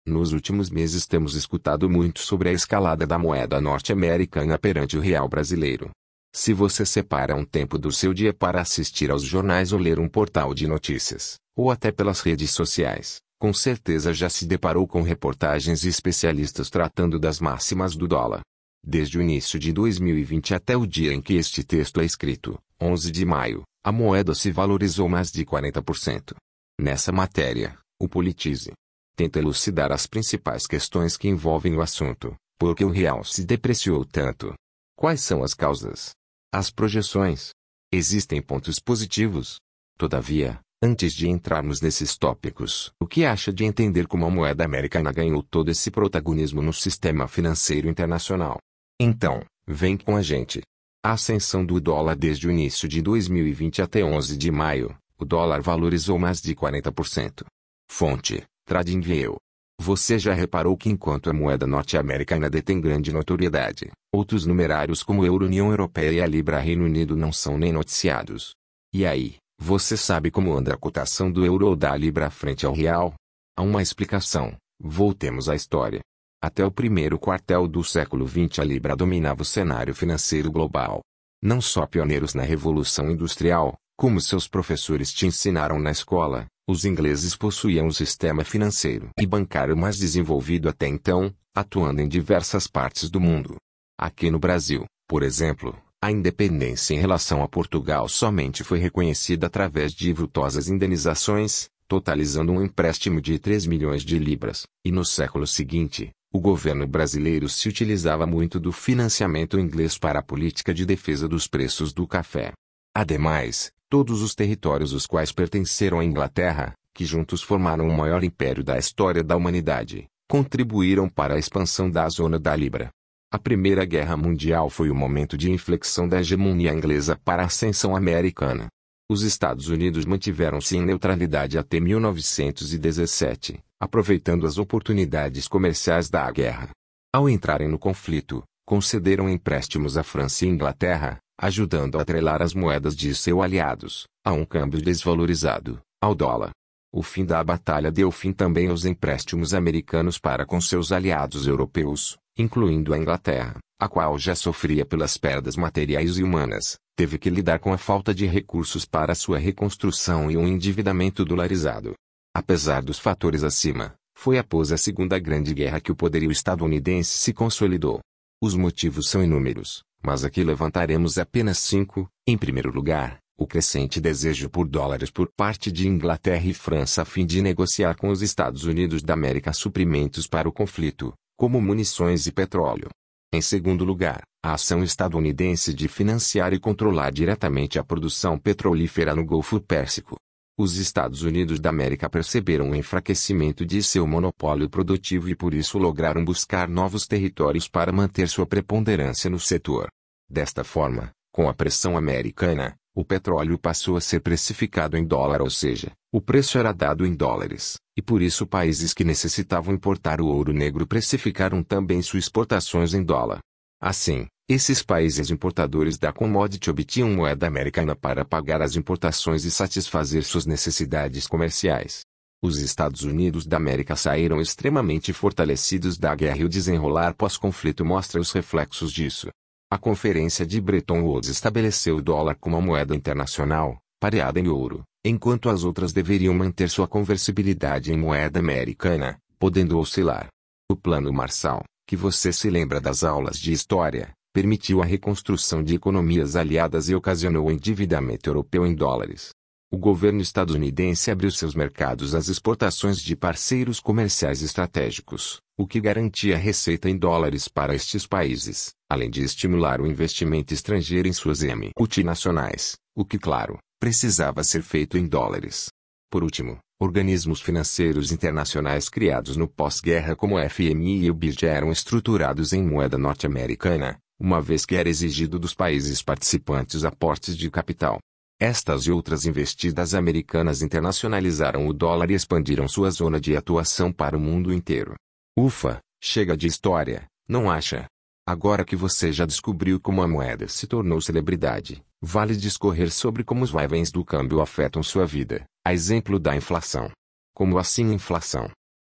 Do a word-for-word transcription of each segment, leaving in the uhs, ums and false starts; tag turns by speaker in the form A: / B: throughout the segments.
A: Nos últimos meses temos escutado muito sobre a escalada da moeda norte-americana perante o real brasileiro. Se você separa um tempo do seu dia para assistir aos jornais ou ler um portal de notícias, ou até pelas redes sociais, com certeza já se deparou com reportagens e especialistas tratando das máximas do dólar. Desde o início de dois mil e vinte até o dia em que este texto é escrito, onze de maio, a moeda se valorizou mais de quarenta por cento. Nessa matéria, o Politize tenta elucidar as principais questões que envolvem o assunto. Por que o real se depreciou tanto? Quais são as causas? As projeções? Existem pontos positivos? Todavia, antes de entrarmos nesses tópicos, o que acha de entender como a moeda americana ganhou todo esse protagonismo no sistema financeiro internacional? Então, vem com a gente. A ascensão do dólar desde o início de dois mil e vinte até onze de maio, o dólar valorizou mais de quarenta por cento. Fonte: TradingView. Você já reparou que enquanto a moeda norte-americana detém grande notoriedade, outros numerários como o euro União Europeia e a libra Reino Unido não são nem noticiados? E aí, você sabe como anda a cotação do euro ou da libra frente ao real? Há uma explicação. Voltemos à história. Até o primeiro quartel do século vinte a libra dominava o cenário financeiro global. Não só pioneiros na Revolução Industrial, como seus professores te ensinaram na escola, os ingleses possuíam o sistema financeiro e bancário mais desenvolvido até então, atuando em diversas partes do mundo. Aqui no Brasil, por exemplo, a independência em relação a Portugal somente foi reconhecida através de vultosas indenizações, totalizando um empréstimo de três milhões de libras, e no século seguinte, o governo brasileiro se utilizava muito do financiamento inglês para a política de defesa dos preços do café. Ademais, todos os territórios os quais pertenceram à Inglaterra, que juntos formaram o maior império da história da humanidade, contribuíram para a expansão da zona da libra. A Primeira Guerra Mundial foi o momento de inflexão da hegemonia inglesa para a ascensão americana. Os Estados Unidos mantiveram-se em neutralidade até mil novecentos e dezessete, aproveitando as oportunidades comerciais da guerra. Ao entrarem no conflito, concederam empréstimos à França e Inglaterra, ajudando a atrelar as moedas de seus aliados, a um câmbio desvalorizado, ao dólar. O fim da batalha deu fim também aos empréstimos americanos para com seus aliados europeus, incluindo a Inglaterra, a qual já sofria pelas perdas materiais e humanas, teve que lidar com a falta de recursos para sua reconstrução e um endividamento dolarizado. Apesar dos fatores acima, foi após a Segunda Grande Guerra que o poderio estadunidense se consolidou. Os motivos são inúmeros, mas aqui levantaremos apenas cinco. Em primeiro lugar, o crescente desejo por dólares por parte de Inglaterra e França a fim de negociar com os Estados Unidos da América suprimentos para o conflito, como munições e petróleo. Em segundo lugar, a ação estadunidense de financiar e controlar diretamente a produção petrolífera no Golfo Pérsico. Os Estados Unidos da América perceberam o enfraquecimento de seu monopólio produtivo e por isso lograram buscar novos territórios para manter sua preponderância no setor. Desta forma, com a pressão americana, o petróleo passou a ser precificado em dólar, ou seja, o preço era dado em dólares, e por isso países que necessitavam importar o ouro negro precificaram também suas exportações em dólar. Assim, esses países importadores da commodity obtinham moeda americana para pagar as importações e satisfazer suas necessidades comerciais. Os Estados Unidos da América saíram extremamente fortalecidos da guerra e o desenrolar pós-conflito mostra os reflexos disso. A Conferência de Bretton Woods estabeleceu o dólar como a moeda internacional, pareada em ouro, enquanto as outras deveriam manter sua conversibilidade em moeda americana, podendo oscilar. O Plano Marshall, que você se lembra das aulas de história, permitiu a reconstrução de economias aliadas e ocasionou o endividamento europeu em dólares. O governo estadunidense abriu seus mercados às exportações de parceiros comerciais estratégicos, o que garantia receita em dólares para estes países, além de estimular o investimento estrangeiro em suas multinacionais, o que, claro, precisava ser feito em dólares. Por último, organismos financeiros internacionais criados no pós-guerra como o F M I e o B I D eram estruturados em moeda norte-americana, uma vez que era exigido dos países participantes aportes de capital. Estas e outras investidas americanas internacionalizaram o dólar e expandiram sua zona de atuação para o mundo inteiro. Ufa, chega de história, não acha? Agora que você já descobriu como a moeda se tornou celebridade, vale discorrer sobre como os vaivens do câmbio afetam sua vida, a exemplo da inflação. Como assim inflação?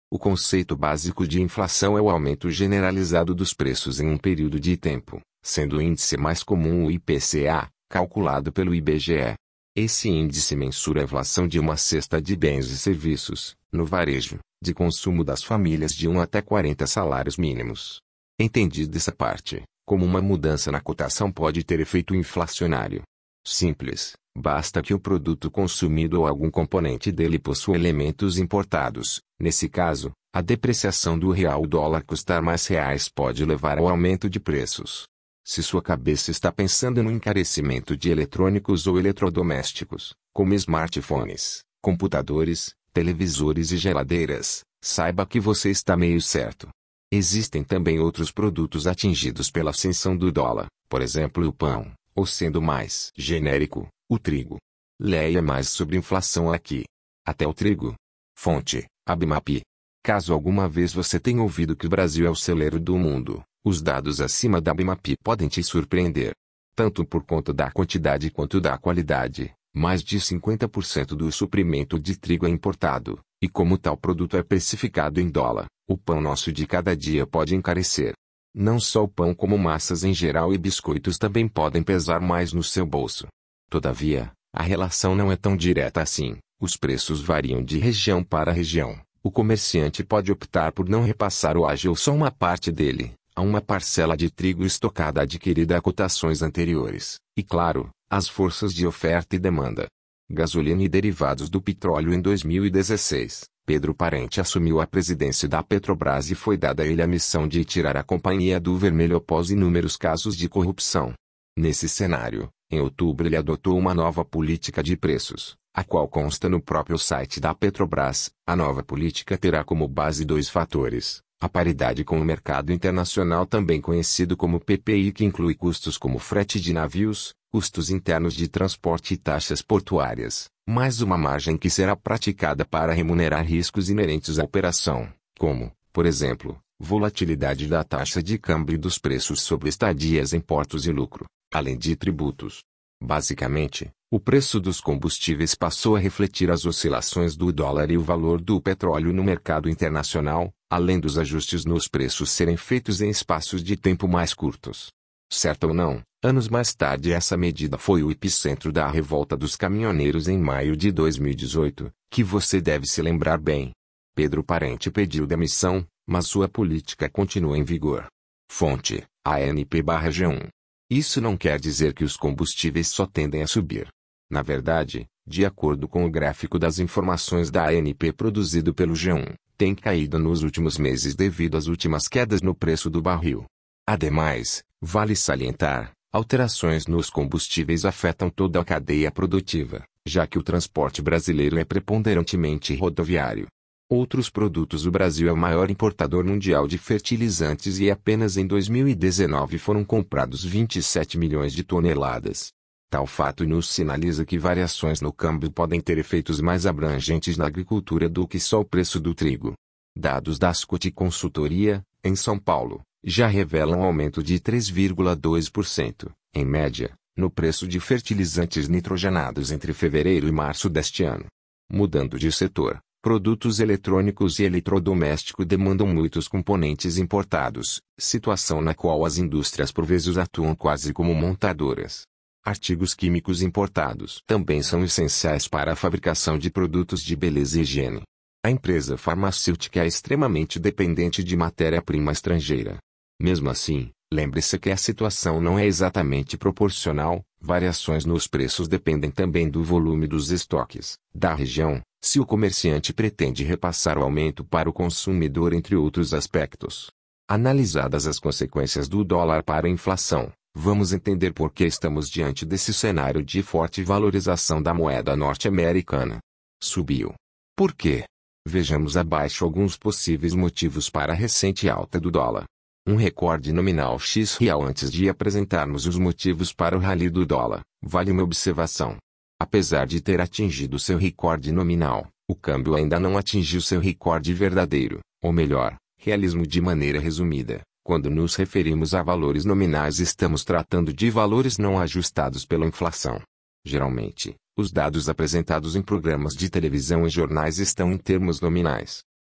A: O conceito básico de inflação é o aumento generalizado dos preços em um período de tempo, sendo o índice mais comum o I P C A, calculado pelo I B G E. Esse índice mensura a inflação de uma cesta de bens e serviços, no varejo, de consumo das famílias de um até quarenta salários mínimos. Entendido essa parte, como uma mudança na cotação pode ter efeito inflacionário. Simples, basta que o produto consumido ou algum componente dele possua elementos importados. Nesse caso, a depreciação do real ou dólar custar mais reais pode levar ao aumento de preços. Se sua cabeça está pensando no encarecimento de eletrônicos ou eletrodomésticos, como smartphones, computadores, televisores e geladeiras, saiba que você está meio certo. Existem também outros produtos atingidos pela ascensão do dólar, por exemplo o pão, ou sendo mais genérico, o trigo. Leia mais sobre inflação aqui. Até o trigo. Fonte, Abimap. Caso alguma vez você tenha ouvido que o Brasil é o celeiro do mundo, os dados acima da Abimap podem te surpreender. Tanto por conta da quantidade quanto da qualidade, mais de cinquenta por cento do suprimento de trigo é importado, e como tal produto é precificado em dólar, o pão nosso de cada dia pode encarecer. Não só o pão como massas em geral e biscoitos também podem pesar mais no seu bolso. Todavia, a relação não é tão direta assim, os preços variam de região para região. O comerciante pode optar por não repassar o ágio ou só uma parte dele, a uma parcela de trigo estocada adquirida a cotações anteriores, e claro, as forças de oferta e demanda. Gasolina e derivados do petróleo. Em dois mil e dezesseis, Pedro Parente assumiu a presidência da Petrobras e foi dada a ele a missão de tirar a companhia do vermelho após inúmeros casos de corrupção. Nesse cenário, em outubro ele adotou uma nova política de preços, a qual consta no próprio site da Petrobras. A nova política terá como base dois fatores: a paridade com o mercado internacional, também conhecido como P P I, que inclui custos como frete de navios, custos internos de transporte e taxas portuárias, mais uma margem que será praticada para remunerar riscos inerentes à operação, como, por exemplo, volatilidade da taxa de câmbio e dos preços sobre estadias em portos e lucro, além de tributos. Basicamente, o preço dos combustíveis passou a refletir as oscilações do dólar e o valor do petróleo no mercado internacional, além dos ajustes nos preços serem feitos em espaços de tempo mais curtos. Certo ou não, anos mais tarde essa medida foi o epicentro da revolta dos caminhoneiros em maio de dois mil e dezoito, que você deve se lembrar bem. Pedro Parente pediu demissão, mas sua política continua em vigor. Fonte, A N P G um. Isso não quer dizer que os combustíveis só tendem a subir. Na verdade, de acordo com o gráfico das informações da A N P produzido pelo G um, tem caído nos últimos meses devido às últimas quedas no preço do barril. Ademais, vale salientar, alterações nos combustíveis afetam toda a cadeia produtiva, já que o transporte brasileiro é preponderantemente rodoviário. Outros produtos. O Brasil é o maior importador mundial de fertilizantes e apenas em dois mil e dezenove foram comprados vinte e sete milhões de toneladas. Tal fato nos sinaliza que variações no câmbio podem ter efeitos mais abrangentes na agricultura do que só o preço do trigo. Dados da Ascoti Consultoria, em São Paulo, já revelam um aumento de três vírgula dois por cento, em média, no preço de fertilizantes nitrogenados entre fevereiro e março deste ano. Mudando de setor, produtos eletrônicos e eletrodoméstico demandam muitos componentes importados, situação na qual as indústrias por vezes atuam quase como montadoras. Artigos químicos importados também são essenciais para a fabricação de produtos de beleza e higiene. A empresa farmacêutica é extremamente dependente de matéria-prima estrangeira. Mesmo assim, lembre-se que a situação não é exatamente proporcional, variações nos preços dependem também do volume dos estoques, da região, se o comerciante pretende repassar o aumento para o consumidor, entre outros aspectos. Analisadas as consequências do dólar para a inflação, vamos entender por que estamos diante desse cenário de forte valorização da moeda norte-americana. Subiu. Por quê? Vejamos abaixo alguns possíveis motivos para a recente alta do dólar. Um recorde nominal X real. Antes de apresentarmos os motivos para o rally do dólar, vale uma observação. Apesar de ter atingido seu recorde nominal, o câmbio ainda não atingiu seu recorde verdadeiro, ou melhor, realismo. De maneira resumida, quando nos referimos a valores nominais estamos tratando de valores não ajustados pela inflação. Geralmente, os dados apresentados em programas de televisão e jornais estão em termos nominais.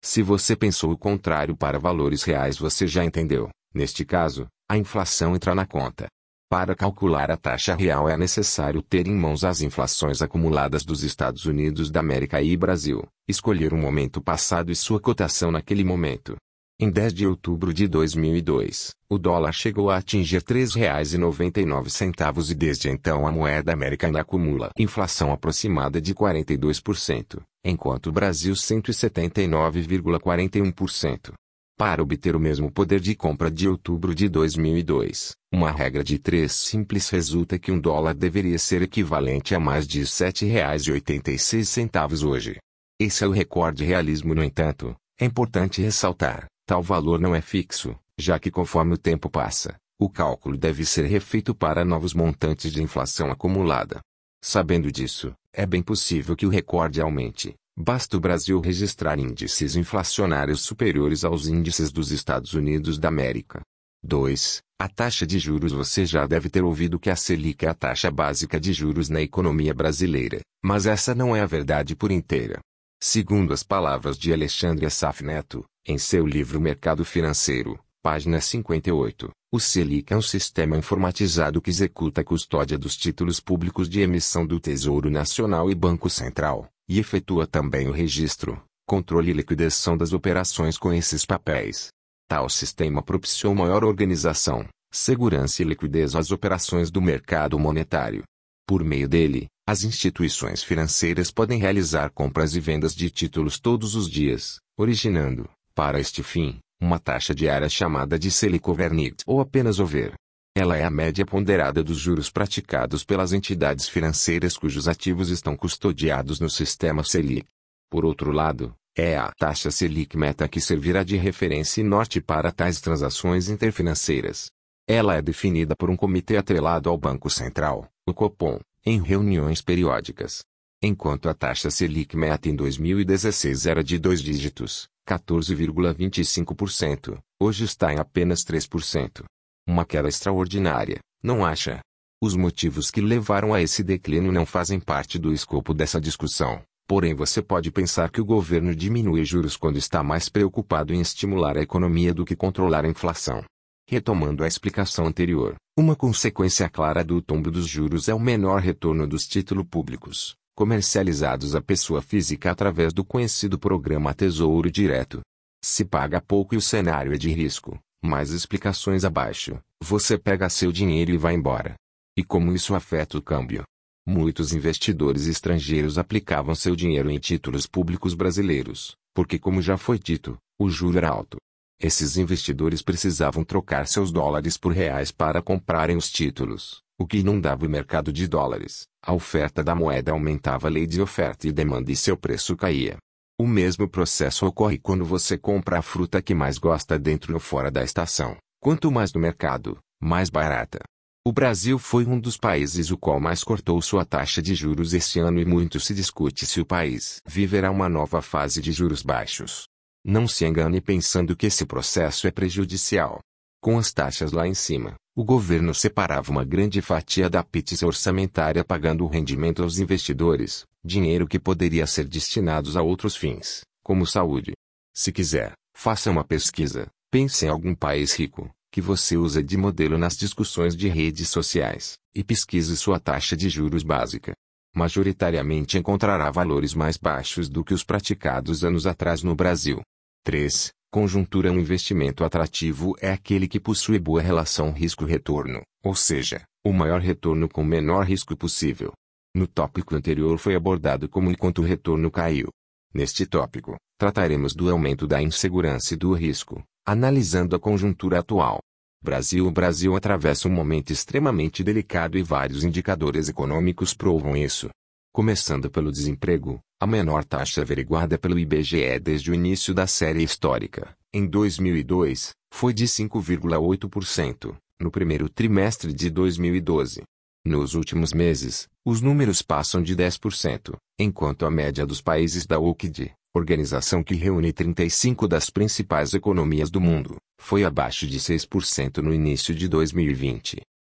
A: Se você pensou o contrário para valores reais, você já entendeu. Neste caso, a inflação entra na conta. Para calcular a taxa real é necessário ter em mãos as inflações acumuladas dos Estados Unidos da América e Brasil, escolher o momento passado e sua cotação naquele momento. Em dez de outubro de dois mil e dois, o dólar chegou a atingir três reais e noventa e nove centavos e desde então a moeda americana acumula inflação aproximada de quarenta e dois por cento, enquanto o Brasil cento e setenta e nove vírgula quarenta e um por cento. Para obter o mesmo poder de compra de outubro de dois mil e dois, uma regra de três simples resulta que um dólar deveria ser equivalente a mais de sete reais e oitenta e seis centavos hoje. Esse é o recorde realismo, no entanto, é importante ressaltar, tal valor não é fixo, já que conforme o tempo passa, o cálculo deve ser refeito para novos montantes de inflação acumulada. Sabendo disso, é bem possível que o recorde aumente. Basta o Brasil registrar índices inflacionários superiores aos índices dos Estados Unidos da América. dois. A taxa de juros. Você já deve ter ouvido que a Selic é a taxa básica de juros na economia brasileira, mas essa não é a verdade por inteira. Segundo as palavras de Alexandre Assaf Neto, em seu livro Mercado Financeiro, página cinquenta e oito, o Selic é um sistema informatizado que executa a custódia dos títulos públicos de emissão do Tesouro Nacional e Banco Central, e efetua também o registro, controle e liquidação das operações com esses papéis. Tal sistema propiciou maior organização, segurança e liquidez às operações do mercado monetário. Por meio dele, as instituições financeiras podem realizar compras e vendas de títulos todos os dias, originando, para este fim, uma taxa diária chamada de Selic overnight ou apenas over. Ela é a média ponderada dos juros praticados pelas entidades financeiras cujos ativos estão custodiados no sistema Selic. Por outro lado, é a taxa Selic meta que servirá de referência e norte para tais transações interfinanceiras. Ela é definida por um comitê atrelado ao Banco Central, o Copom, em reuniões periódicas. Enquanto a taxa Selic meta em dois mil e dezesseis era de dois dígitos, quatorze vírgula vinte e cinco por cento, hoje está em apenas três por cento. Uma queda extraordinária, não acha? Os motivos que levaram a esse declínio não fazem parte do escopo dessa discussão, porém você pode pensar que o governo diminui juros quando está mais preocupado em estimular a economia do que controlar a inflação. Retomando a explicação anterior, uma consequência clara do tombo dos juros é o menor retorno dos títulos públicos, comercializados à pessoa física através do conhecido programa Tesouro Direto. Se paga pouco e o cenário é de risco. Mais explicações abaixo, você pega seu dinheiro e vai embora. E como isso afeta o câmbio? Muitos investidores estrangeiros aplicavam seu dinheiro em títulos públicos brasileiros, porque como já foi dito, o juro era alto. Esses investidores precisavam trocar seus dólares por reais para comprarem os títulos, o que inundava o mercado de dólares. A oferta da moeda aumentava a lei de oferta e demanda e seu preço caía. O mesmo processo ocorre quando você compra a fruta que mais gosta dentro ou fora da estação. Quanto mais no mercado, mais barata. O Brasil foi um dos países o qual mais cortou sua taxa de juros este ano e muito se discute se o país viverá uma nova fase de juros baixos. Não se engane pensando que esse processo é prejudicial. Com as taxas lá em cima, o governo separava uma grande fatia da pizza orçamentária pagando o rendimento aos investidores, dinheiro que poderia ser destinado a outros fins, como saúde. Se quiser, faça uma pesquisa, pense em algum país rico, que você usa de modelo nas discussões de redes sociais, e pesquise sua taxa de juros básica. Majoritariamente encontrará valores mais baixos do que os praticados anos atrás no Brasil. três. Conjuntura. Um investimento atrativo é aquele que possui boa relação risco-retorno, ou seja, o maior retorno com o menor risco possível. No tópico anterior foi abordado como e quanto o retorno caiu. Neste tópico, trataremos do aumento da insegurança e do risco, analisando a conjuntura atual. Brasil. O Brasil atravessa um momento extremamente delicado e vários indicadores econômicos provam isso. Começando pelo desemprego, a menor taxa averiguada pelo I B G E desde o início da série histórica, em dois mil e dois, foi de cinco vírgula oito por cento, no primeiro trimestre de dois mil e doze. Nos últimos meses, os números passam de dez por cento, enquanto a média dos países da O C D E, organização que reúne trinta e cinco das principais economias do mundo, foi abaixo de seis por cento no início de dois mil e vinte.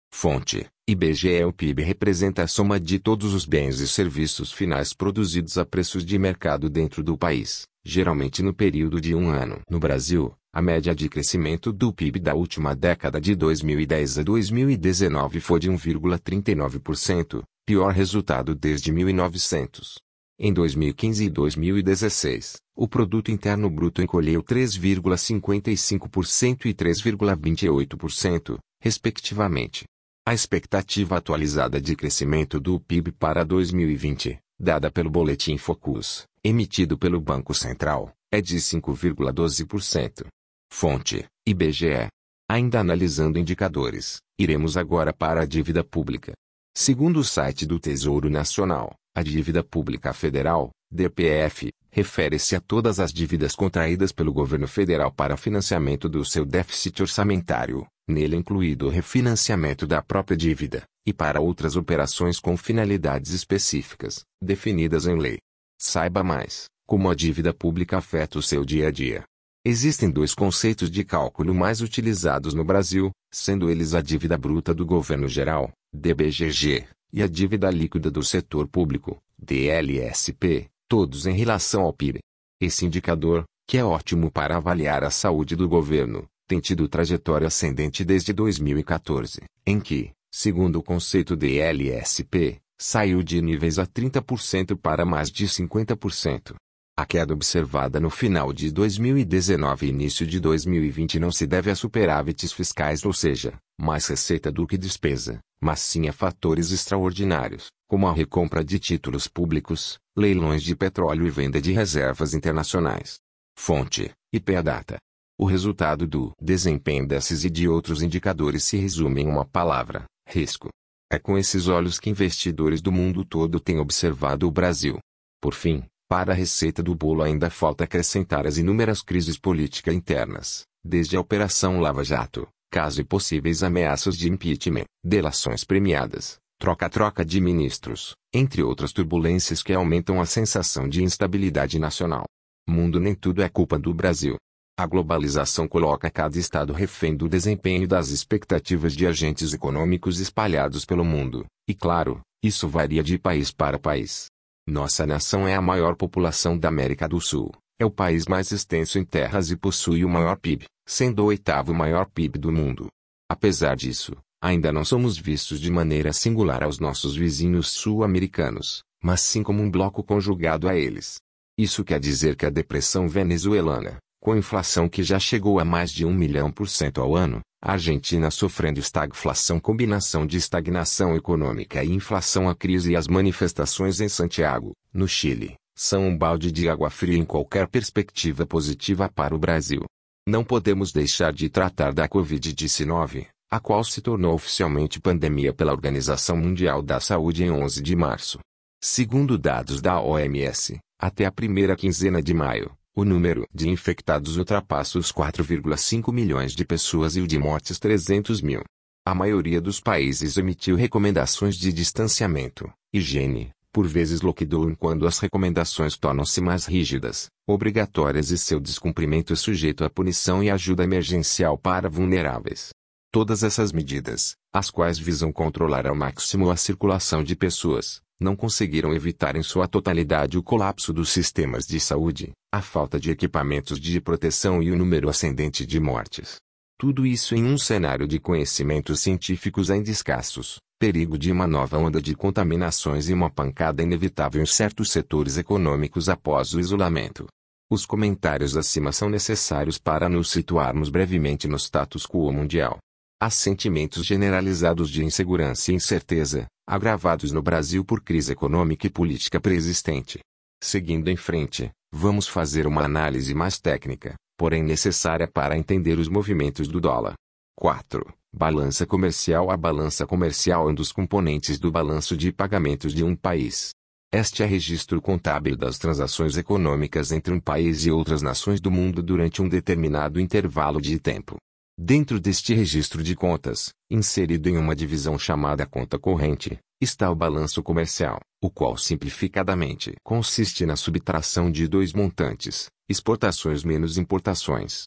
A: Fonte: I B G E. O P I B representa a soma de todos os bens e serviços finais produzidos a preços de mercado dentro do país, geralmente no período de um ano. No Brasil, a média de crescimento do P I B da última década de dois mil e dez a dois mil e dezenove foi de um vírgula trinta e nove por cento, pior resultado desde mil e novecentos. Em dois mil e quinze e dois mil e dezesseis, o Produto Interno Bruto encolheu três vírgula cinquenta e cinco por cento e três vírgula vinte e oito por cento, respectivamente. A expectativa atualizada de crescimento do P I B para dois mil e vinte, dada pelo Boletim Focus, emitido pelo Banco Central, é de cinco vírgula doze por cento. Fonte: I B G E. Ainda analisando indicadores, iremos agora para a dívida pública. Segundo o site do Tesouro Nacional, a dívida pública federal, D P F, refere-se a todas as dívidas contraídas pelo governo federal para financiamento do seu déficit orçamentário, nele incluído o refinanciamento da própria dívida, e para outras operações com finalidades específicas, definidas em lei. Saiba mais, como a dívida pública afeta o seu dia a dia. Existem dois conceitos de cálculo mais utilizados no Brasil, sendo eles a dívida bruta do governo geral, D B G G, e a dívida líquida do setor público, D L S P, todos em relação ao P I B. Esse indicador, que é ótimo para avaliar a saúde do governo, tem tido trajetória ascendente desde dois mil e quatorze, em que, segundo o conceito D L S P, saiu de níveis a trinta por cento para mais de cinquenta por cento. A queda observada no final de dois mil e dezenove e início de dois mil e vinte não se deve a superávites fiscais, ou seja, mais receita do que despesa, mas sim a fatores extraordinários, como a recompra de títulos públicos, leilões de petróleo e venda de reservas internacionais. Fonte: I P A Data. O resultado do desempenho desses e de outros indicadores se resume em uma palavra: risco. É com esses olhos que investidores do mundo todo têm observado o Brasil. Por fim, para a receita do bolo ainda falta acrescentar as inúmeras crises políticas internas, desde a Operação Lava Jato, caso e possíveis ameaças de impeachment, delações premiadas, troca-troca de ministros, entre outras turbulências que aumentam a sensação de instabilidade nacional. Mundo, nem tudo é culpa do Brasil. A globalização coloca cada estado refém do desempenho e das expectativas de agentes econômicos espalhados pelo mundo, e claro, isso varia de país para país. Nossa nação é a maior população da América do Sul, é o país mais extenso em terras e possui o maior P I B, sendo o oitavo maior P I B do mundo. Apesar disso, ainda não somos vistos de maneira singular aos nossos vizinhos sul-americanos, mas sim como um bloco conjugado a eles. Isso quer dizer que a depressão venezuelana, com inflação que já chegou a mais de um milhão por cento ao ano, a Argentina sofrendo estagflação, combinação de estagnação econômica e inflação, a crise e as manifestações em Santiago, no Chile, são um balde de água fria em qualquer perspectiva positiva para o Brasil. Não podemos deixar de tratar da covid dezenove, a qual se tornou oficialmente pandemia pela Organização Mundial da Saúde em onze de março. Segundo dados da O M S, até a primeira quinzena de maio, o número de infectados ultrapassa os quatro vírgula cinco milhões de pessoas e o de mortes trezentos mil. A maioria dos países emitiu recomendações de distanciamento, higiene, por vezes lockdown quando as recomendações tornam-se mais rígidas, obrigatórias e seu descumprimento é sujeito à punição e ajuda emergencial para vulneráveis. Todas essas medidas, as quais visam controlar ao máximo a circulação de pessoas, não conseguiram evitar em sua totalidade o colapso dos sistemas de saúde, a falta de equipamentos de proteção e o número ascendente de mortes. Tudo isso em um cenário de conhecimentos científicos ainda escassos, perigo de uma nova onda de contaminações e uma pancada inevitável em certos setores econômicos após o isolamento. Os comentários acima são necessários para nos situarmos brevemente no status quo mundial. Há sentimentos generalizados de insegurança e incerteza, agravados no Brasil por crise econômica e política preexistente. Seguindo em frente, vamos fazer uma análise mais técnica, porém necessária para entender os movimentos do dólar. quatro. Balança comercial. A balança comercial é um dos componentes do balanço de pagamentos de um país. Este é registro contábil das transações econômicas entre um país e outras nações do mundo durante um determinado intervalo de tempo. Dentro deste registro de contas, inserido em uma divisão chamada conta corrente, está o balanço comercial, o qual simplificadamente consiste na subtração de dois montantes, exportações menos importações.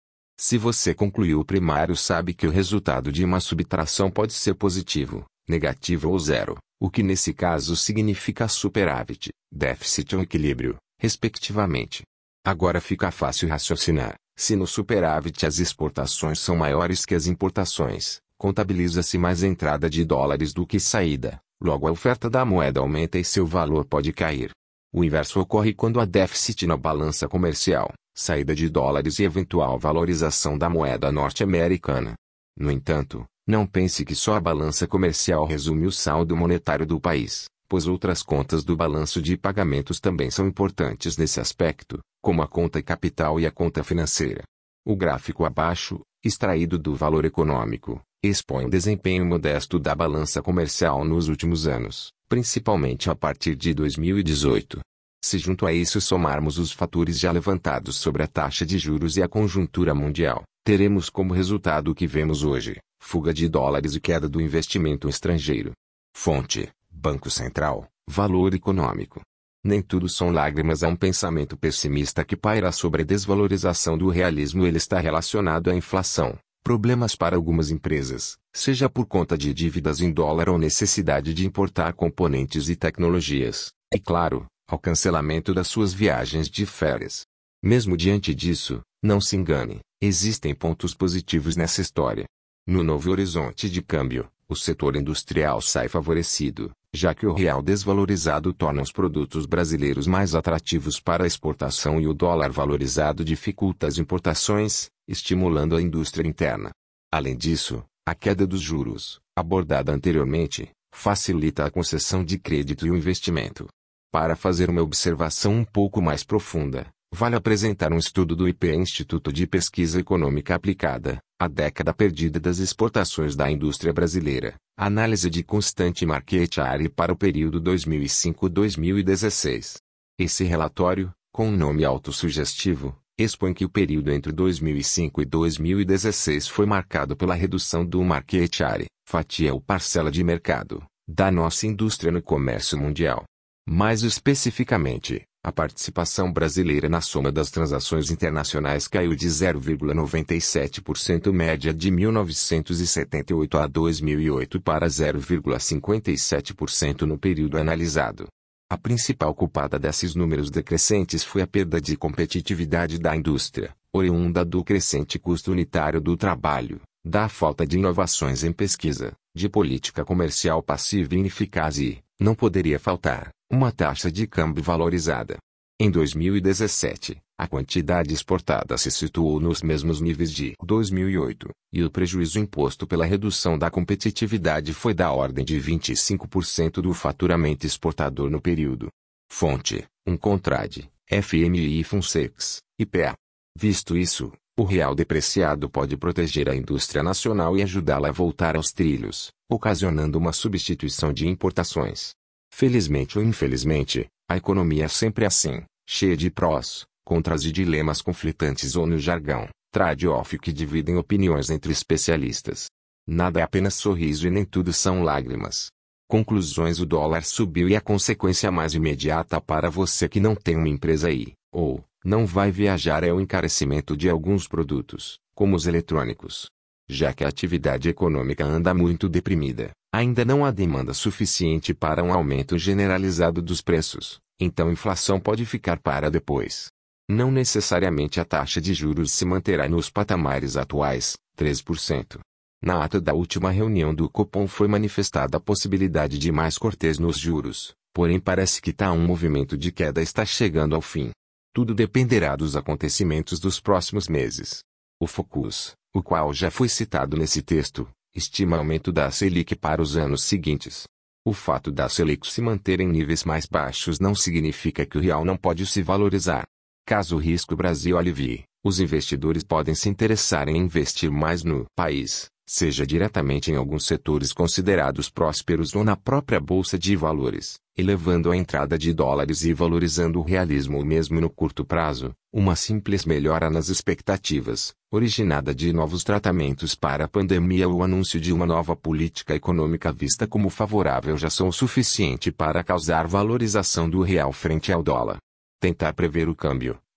A: Se você concluiu o primário, sabe que o resultado de uma subtração pode ser positivo, negativo ou zero, o que nesse caso significa superávit, déficit ou equilíbrio, respectivamente. Agora fica fácil raciocinar. Se no superávit as exportações são maiores que as importações, contabiliza-se mais entrada de dólares do que saída, logo a oferta da moeda aumenta e seu valor pode cair. O inverso ocorre quando há déficit na balança comercial, saída de dólares e eventual valorização da moeda norte-americana. No entanto, não pense que só a balança comercial resume o saldo monetário do país, pois outras contas do balanço de pagamentos também são importantes nesse aspecto, como a conta capital e a conta financeira. O gráfico abaixo, extraído do valor econômico, expõe o desempenho modesto da balança comercial nos últimos anos, principalmente a partir de dois mil e dezoito. Se junto a isso somarmos os fatores já levantados sobre a taxa de juros e a conjuntura mundial, teremos como resultado o que vemos hoje: fuga de dólares e queda do investimento estrangeiro. Fonte: Banco Central, Valor Econômico. Nem tudo são lágrimas. Há um pensamento pessimista que paira sobre a desvalorização do realismo. Ele está relacionado à inflação, problemas para algumas empresas, seja por conta de dívidas em dólar ou necessidade de importar componentes e tecnologias, e claro, ao cancelamento das suas viagens de férias. Mesmo diante disso, não se engane, existem pontos positivos nessa história. No novo horizonte de câmbio, o setor industrial sai favorecido, já que o real desvalorizado torna os produtos brasileiros mais atrativos para a exportação e o dólar valorizado dificulta as importações, estimulando a indústria interna. Além disso, a queda dos juros, abordada anteriormente, facilita a concessão de crédito e o investimento. Para fazer uma observação um pouco mais profunda, vale apresentar um estudo do I P E Instituto de Pesquisa Econômica Aplicada, A Década Perdida das Exportações da Indústria Brasileira, análise de constante market share para o período dois mil e cinco a dois mil e dezesseis. Esse relatório, com um nome autossugestivo, expõe que o período entre dois mil e cinco e dois mil e dezesseis foi marcado pela redução do market share, fatia ou parcela de mercado, da nossa indústria no comércio mundial. Mais especificamente, a participação brasileira na soma das transações internacionais caiu de zero vírgula noventa e sete por cento média de mil novecentos e setenta e oito a dois mil e oito para zero vírgula cinquenta e sete por cento no período analisado. A principal culpada desses números decrescentes foi a perda de competitividade da indústria, oriunda do crescente custo unitário do trabalho, da falta de inovações em pesquisa, de política comercial passiva e ineficaz e, não poderia faltar, uma taxa de câmbio valorizada. Em dois mil e dezessete, a quantidade exportada se situou nos mesmos níveis de dois mil e oito, e o prejuízo imposto pela redução da competitividade foi da ordem de vinte e cinco por cento do faturamento exportador no período. Fonte: um Contrade, F M I Funsex, I P E A. Visto isso, o real depreciado pode proteger a indústria nacional e ajudá-la a voltar aos trilhos, ocasionando uma substituição de importações. Felizmente ou infelizmente, a economia é sempre assim, cheia de prós, contras e dilemas conflitantes ou no jargão, trade-off que dividem opiniões entre especialistas. Nada é apenas sorriso e nem tudo são lágrimas. Conclusões: o dólar subiu e a consequência mais imediata para você que não tem uma empresa aí, ou, não vai viajar é o encarecimento de alguns produtos, como os eletrônicos. Já que a atividade econômica anda muito deprimida, ainda não há demanda suficiente para um aumento generalizado dos preços, então a inflação pode ficar para depois. Não necessariamente a taxa de juros se manterá nos patamares atuais, três por cento. Na ata da última reunião do Copom foi manifestada a possibilidade de mais cortes nos juros, porém parece que tá um movimento de queda está chegando ao fim. Tudo dependerá dos acontecimentos dos próximos meses. O Focus, o qual já foi citado nesse texto, estima aumento da Selic para os anos seguintes. O fato da Selic se manter em níveis mais baixos não significa que o real não pode se valorizar. Caso o risco Brasil alivie, os investidores podem se interessar em investir mais no país, seja diretamente em alguns setores considerados prósperos ou na própria bolsa de valores, elevando a entrada de dólares e valorizando o realismo ou mesmo no curto prazo, uma simples melhora nas expectativas, originada de novos tratamentos para a pandemia ou o anúncio de uma nova política econômica vista como favorável já são o suficiente para causar valorização do real frente ao dólar. Tentar prever o câmbio,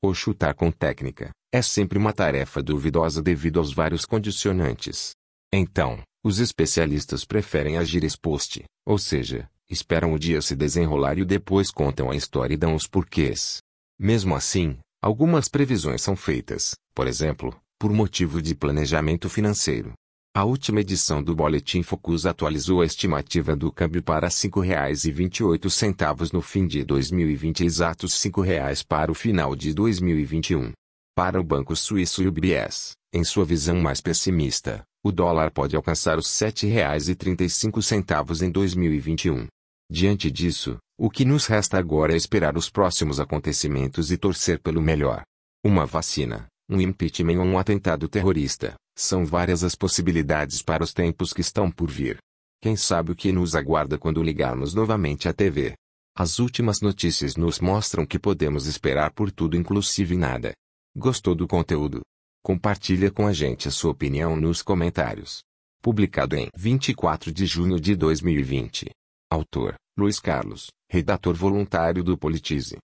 A: ou chutar com técnica, é sempre uma tarefa duvidosa devido aos vários condicionantes. Então, os especialistas preferem agir ex post, ou seja, esperam o dia se desenrolar e depois contam a história e dão os porquês. Mesmo assim, algumas previsões são feitas, por exemplo, por motivo de planejamento financeiro. A última edição do Boletim Focus atualizou a estimativa do câmbio para cinco reais e vinte e oito centavos no fim de dois mil e vinte e exatos cinco reais para o final de dois mil e vinte e um. Para o banco suíço U B S, em sua visão mais pessimista, o dólar pode alcançar os sete reais e trinta e cinco centavos em dois mil e vinte e um. Diante disso, o que nos resta agora é esperar os próximos acontecimentos e torcer pelo melhor. Uma vacina, um impeachment ou um atentado terrorista, são várias as possibilidades para os tempos que estão por vir. Quem sabe o que nos aguarda quando ligarmos novamente a T V? As últimas notícias nos mostram que podemos esperar por tudo inclusive nada. Gostou do conteúdo? Compartilha com a gente a sua opinião nos comentários. Publicado em vinte e quatro de junho de dois mil e vinte. Autor, Luiz Carlos, redator voluntário do Politize.